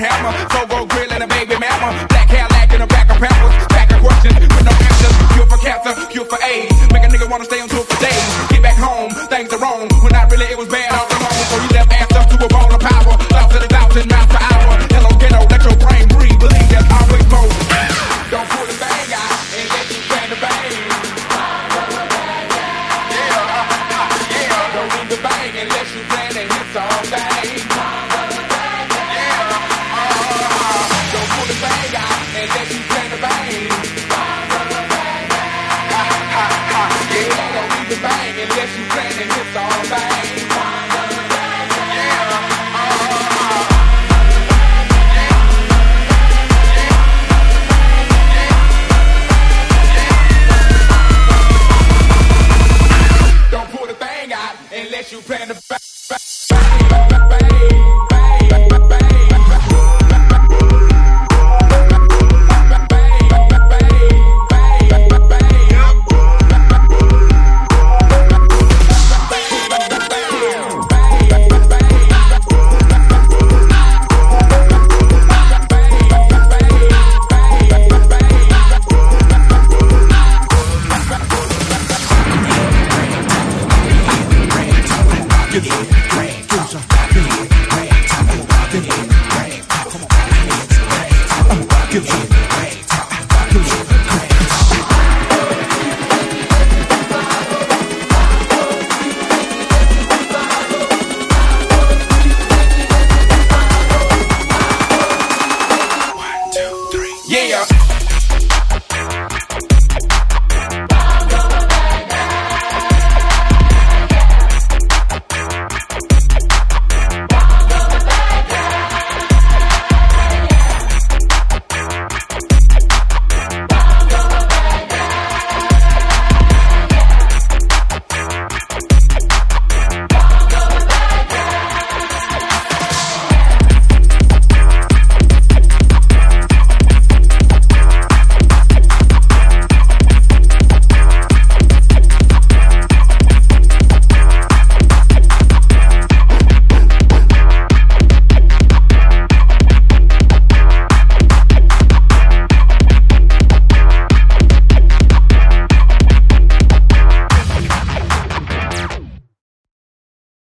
hammer. So go grill and a baby mama. Black hair lacking a back of pampers. Back of questions with no answers. Cure for cancer, cure for AIDS. Make a nigga wanna stay on tour for days. Get back home, things are wrong. When not really, it was bad all along. So he left ass up to a ball of